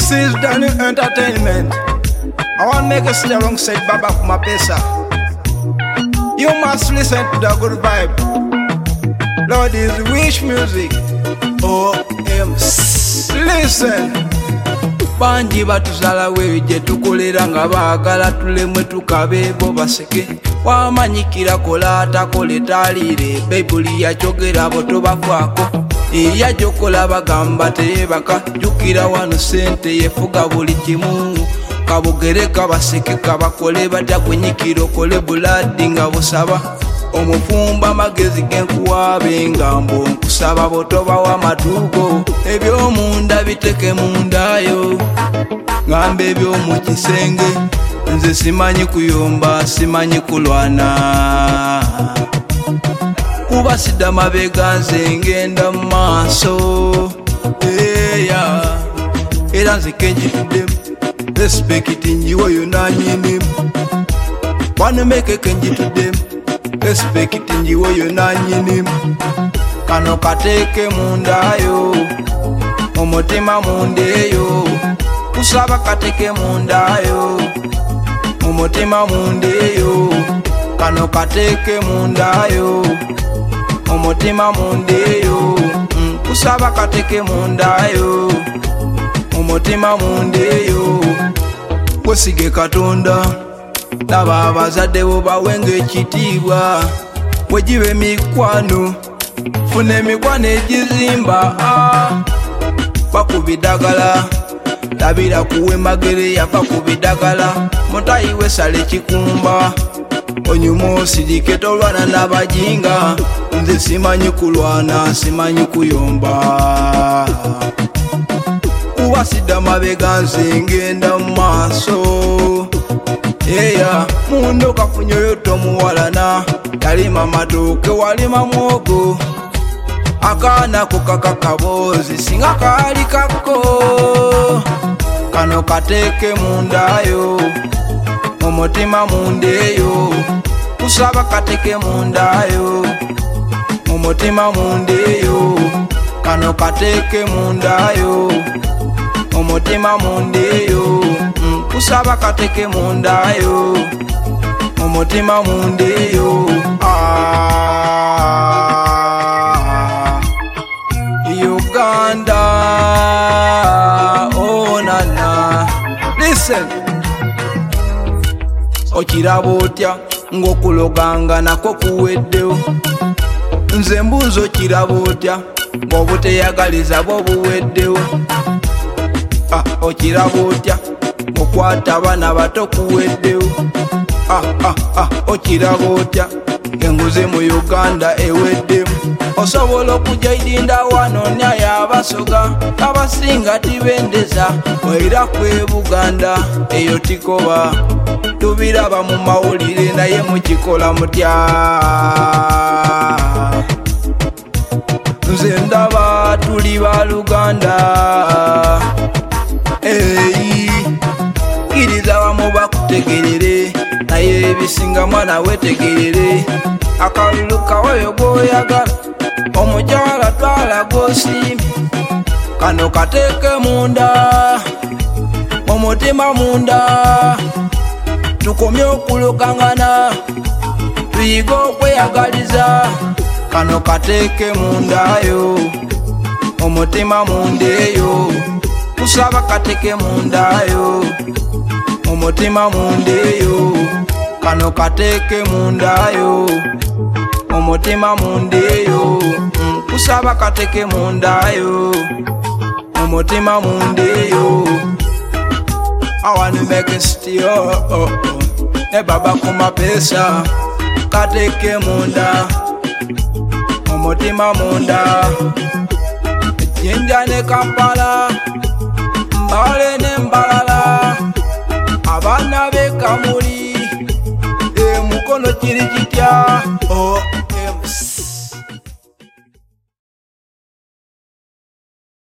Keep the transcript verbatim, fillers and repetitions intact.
This is Daniel Entertainment. I want to make a stay alongside Baba Kumapesa. You must listen to the good vibe. Lord is Wish Music. O M S. Listen. Banji batuzala weje tukolera nga baagala tulemwe tukabe bo baseke wamanyikira kola takole talire Bible yachogera boto bafako iya jokola bagamba tebaka jukira wano sente yefuga buli kimu kabugereka baseke kabakole batya kwenyikiro kole buladi nga busaba omufumba magezi genkuwabe ngambo nkusaba botoba wa matugo ebyo munda biteke mundayo ngambe ebyo mu kisenge nze simanyi kuyomba simanyi kulwana kuba sida mabega nze ngenda maaso eya era nze kenjituddemu respect njiwo yonanyini wanemeke kenjituddemu respect njiwo yonanyini kano kateke mundayo omutima mundeyo kusaba kateke mundayo omutima mundeyo kano kateke mundayo omutima mundeyo mm, kusaba kateke mundayo omutima mundeyo wesige katonda naba abazadde bo bawenga ekitiibwa wegibe mikwano funa emikwano egizimba ah. bakubidagala labira kuwe magere yava kubidagala mutayiwe sale kikumba onyuma osirike tolwana n'abajinga nze simanyi kulwana simanyi kuyomba kuba sida mabega nze ngenda mu maaso eya mundo kafunyoyo tomuwalana yalima matooke walima mwogo akaana kukaka kabozi singa kaali kako kano kateke mundayo omutima mundeyo kusaba kateke mundayo omutima mundeyo kano kateke mundayo omutima mundeyo mm, kusaba kateke mundayo omutima mundeyo ah, Uganda oh nana listen okiraba otya ng'okuloganga nako kuweddewo nze mbuuza okiraba otya ng'obuteyagaliza bwo buweddewo ah, okiraba otya okwata abaana bato kuweddewo ah, ah, ah, okiraba otya enguze mu Uganda eweddemu osobola okujaidinda wano nyayo abasoga abasinga tibendeza waira kwe Buganda eyo tikoba tubiraba mu mawulire naye mukikola mutya nze ndaba tuli ba Luganda eyi kiriza wamu bakutegerere naye ebisinga mwana wetegerere akalulu kawayo gwoyagala omujawala twala gwosimbi kano kateke munda omutima munda tukomye okulukangana tuyiga okweyagaliza kano kateke mundayo omutima mundeyo kusaba kateke mundayo omutima mundeyo kano kateke mundayo omutima mundeyo mm, kusaba kateke mundayo omutima mundeyo I wanna make it still oh, oh, oh. Ne Baba Kumapesa kateke munda omutima munda Jinja ne Kampala Mbale ne Mbalala abana be Kamuli e mukono kiri kitya